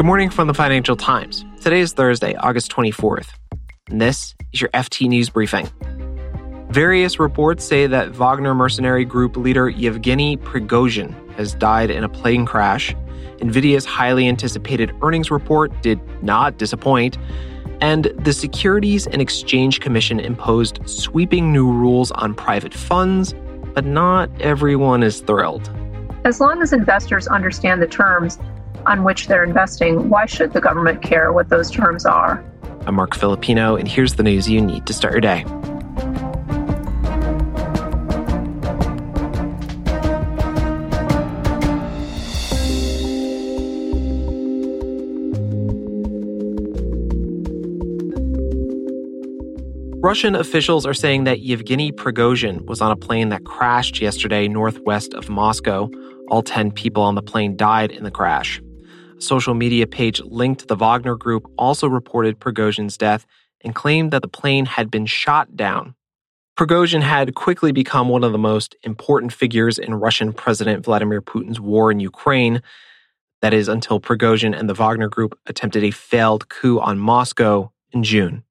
Good morning from the Financial Times. Today is Thursday, August 24th, and this is your FT News Briefing. Various reports say that Wagner mercenary group leader Yevgeny Prigozhin has died in a plane crash. NVIDIA's highly anticipated earnings report did not disappoint, and the Securities and Exchange Commission imposed sweeping new rules on private funds, but not everyone is thrilled. As long as investors understand the terms on which they're investing, why should the government care what those terms are? I'm Mark Filipino, and here's the news you need to start your day. Russian officials are saying that Yevgeny Prigozhin was on a plane that crashed yesterday northwest of Moscow. All 10 people on the plane died in the crash. A social media page linked to the Wagner Group also reported Prigozhin's death and claimed that the plane had been shot down. Prigozhin had quickly become one of the most important figures in Russian President Vladimir Putin's war in Ukraine. That is, until Prigozhin and the Wagner Group attempted a failed coup on Moscow in June.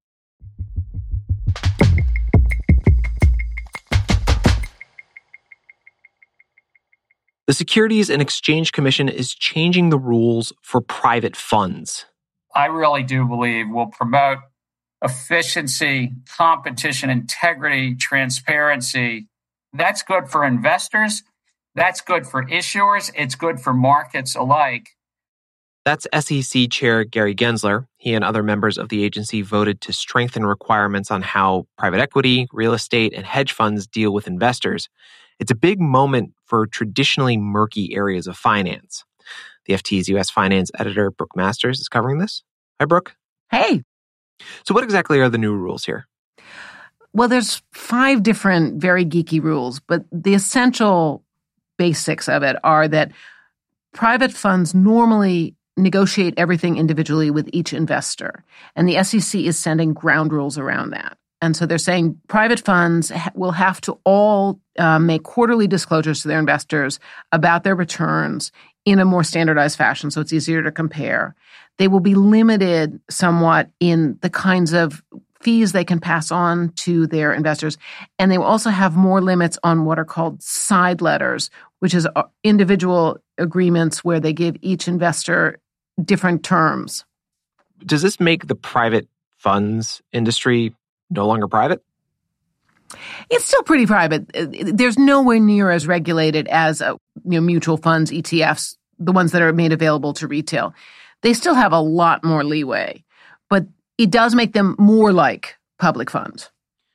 The Securities and Exchange Commission is changing the rules for private funds. I really do believe will promote efficiency, competition, integrity, transparency. That's good for investors. That's good for issuers. It's good for markets alike. That's SEC Chair Gary Gensler. He and other members of the agency voted to strengthen requirements on how private equity, real estate, and hedge funds deal with investors. It's a big moment for traditionally murky areas of finance. The FT's U.S. finance editor, Brooke Masters, is covering this. Hi, Brooke. Hey. So what exactly are the new rules here? Well, there's 5 different very geeky rules, but the essential basics of it are that private funds normally negotiate everything individually with each investor, and the SEC is sending ground rules around that. And so they're saying private funds will have to all make quarterly disclosures to their investors about their returns in a more standardized fashion, so it's easier to compare. They will be limited somewhat in the kinds of fees they can pass on to their investors. And they will also have more limits on what are called side letters, which is individual agreements where they give each investor different terms. Does this make the private funds industry no longer private? It's still pretty private. There's nowhere near as regulated as mutual funds, ETFs, the ones that are made available to retail. They still have a lot more leeway, but it does make them more like public funds.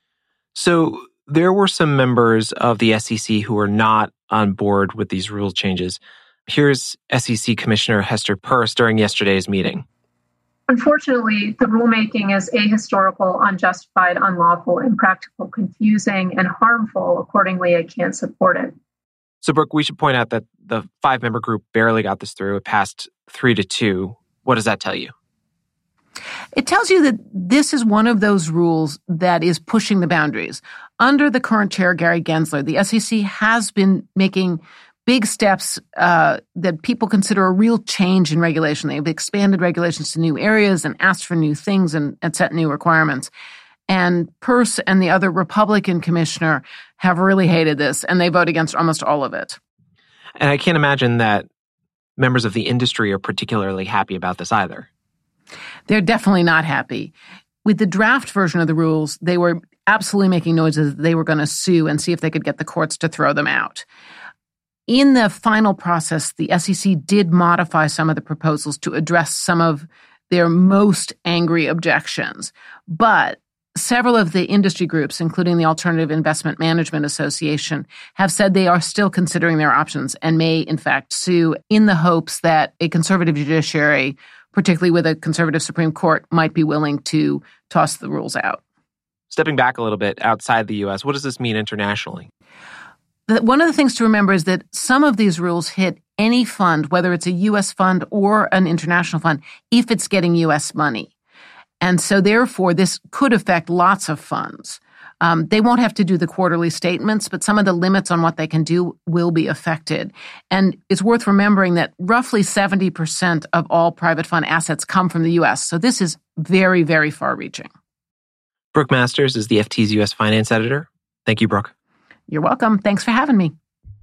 So there were some members of the SEC who were not on board with these rule changes. Here's SEC Commissioner Hester Peirce during yesterday's meeting. Unfortunately, the rulemaking is ahistorical, unjustified, unlawful, impractical, confusing, and harmful. Accordingly, I can't support it. So, Brooke, we should point out that the 5-member group barely got this through. It passed 3-2. What does that tell you? It tells you that this is one of those rules that is pushing the boundaries. Under the current chair, Gary Gensler, the SEC has been making big steps that people consider a real change in regulation. They've expanded regulations to new areas and asked for new things and set new requirements. And Peirce and the other Republican commissioner have really hated this, and they vote against almost all of it. And I can't imagine that members of the industry are particularly happy about this either. They're definitely not happy. With the draft version of the rules, they were absolutely making noises that they were going to sue and see if they could get the courts to throw them out. In the final process, the SEC did modify some of the proposals to address some of their most angry objections. But several of the industry groups, including the Alternative Investment Management Association, have said they are still considering their options and may, in fact, sue in the hopes that a conservative judiciary, particularly with a conservative Supreme Court, might be willing to toss the rules out. Stepping back a little bit outside the U.S., what does this mean internationally? One of the things to remember is that some of these rules hit any fund, whether it's a U.S. fund or an international fund, if it's getting U.S. money. And so therefore, this could affect lots of funds. They won't have to do the quarterly statements, but some of the limits on what they can do will be affected. And it's worth remembering that roughly 70% of all private fund assets come from the U.S. So this is very, very far-reaching. Brooke Masters is the FT's U.S. finance editor. Thank you, Brooke. You're welcome. Thanks for having me.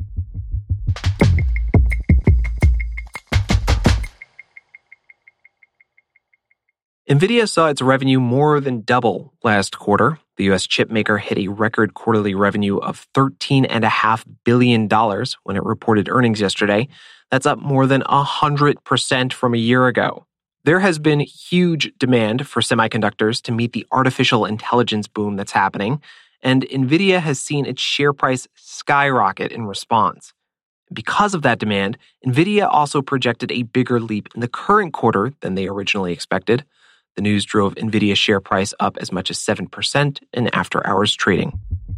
NVIDIA saw its revenue more than double last quarter. The U.S. chip maker hit a record quarterly revenue of $13.5 billion when it reported earnings yesterday. That's up more than 100% from a year ago. There has been huge demand for semiconductors to meet the artificial intelligence boom that's happening, and NVIDIA has seen its share price skyrocket in response. Because of that demand, NVIDIA also projected a bigger leap in the current quarter than they originally expected. The news drove NVIDIA's share price up as much as 7% in after-hours trading.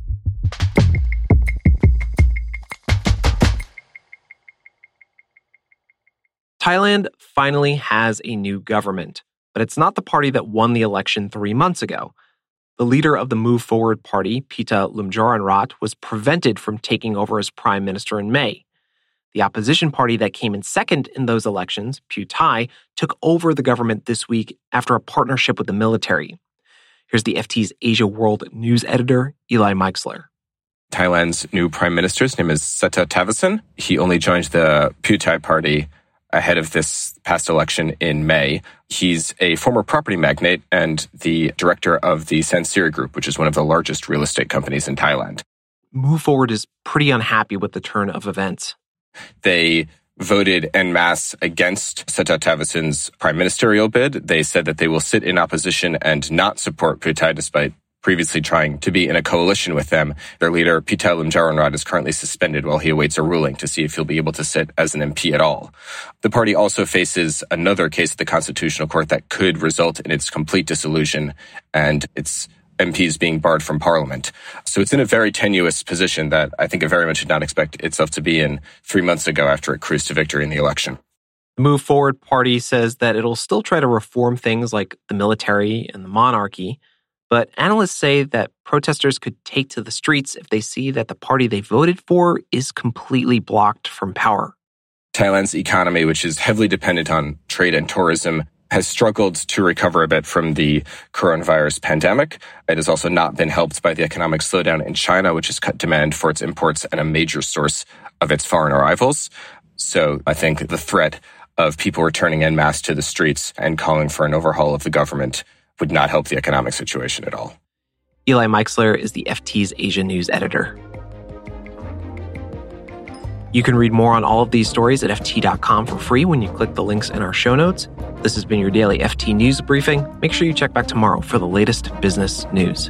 Thailand finally has a new government, but it's not the party that won the election 3 months ago. The leader of the Move Forward Party, Pita Limjaroenrat, was prevented from taking over as prime minister in May. The opposition party that came in second in those elections, Pheu Thai, took over the government this week after a partnership with the military. Here's the FT's Asia World News editor, Eli Meixler. Thailand's new prime minister's name is Srettha Thavisin. He only joined the Pheu Thai party ahead of this past election in May. He's a former property magnate and the director of the Sansiri Group, which is one of the largest real estate companies in Thailand. Move Forward is pretty unhappy with the turn of events. They voted en masse against Srettha Thavisin's prime ministerial bid. They said that they will sit in opposition and not support Pheu Thai despite previously trying to be in a coalition with them. Their leader, Pita Limjaroenrat, is currently suspended while he awaits a ruling to see if he'll be able to sit as an MP at all. The party also faces another case at the Constitutional Court that could result in its complete dissolution and its MPs being barred from parliament. So it's in a very tenuous position that I think it very much did not expect itself to be in 3 months ago after it cruised to victory in the election. The Move Forward Party says that it'll still try to reform things like the military and the monarchy, but analysts say that protesters could take to the streets if they see that the party they voted for is completely blocked from power. Thailand's economy, which is heavily dependent on trade and tourism, has struggled to recover a bit from the coronavirus pandemic. It has also not been helped by the economic slowdown in China, which has cut demand for its imports and a major source of its foreign arrivals. So I think the threat of people returning en masse to the streets and calling for an overhaul of the government would not help the economic situation at all. Eli Meixler is the FT's Asia News editor. You can read more on all of these stories at FT.com for free when you click the links in our show notes. This has been your daily FT News Briefing. Make sure you check back tomorrow for the latest business news.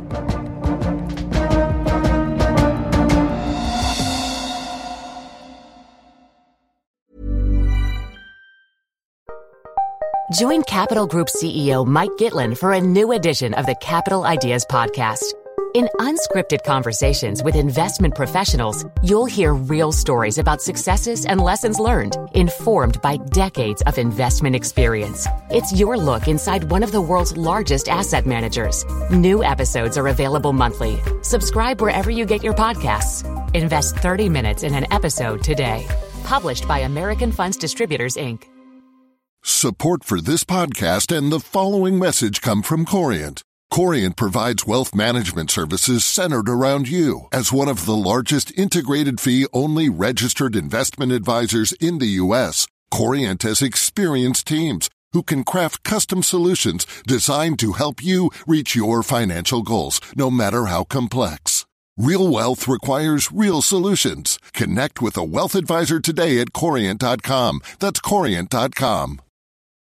Join Capital Group CEO Mike Gitlin for a new edition of the Capital Ideas Podcast. In unscripted conversations with investment professionals, you'll hear real stories about successes and lessons learned, informed by decades of investment experience. It's your look inside one of the world's largest asset managers. New episodes are available monthly. Subscribe wherever you get your podcasts. Invest 30 minutes in an episode today. Published by American Funds Distributors, Inc. Support for this podcast and the following message come from Corient. Corient provides wealth management services centered around you. As one of the largest integrated fee-only registered investment advisors in the U.S., Corient has experienced teams who can craft custom solutions designed to help you reach your financial goals, no matter how complex. Real wealth requires real solutions. Connect with a wealth advisor today at Corient.com. That's Corient.com.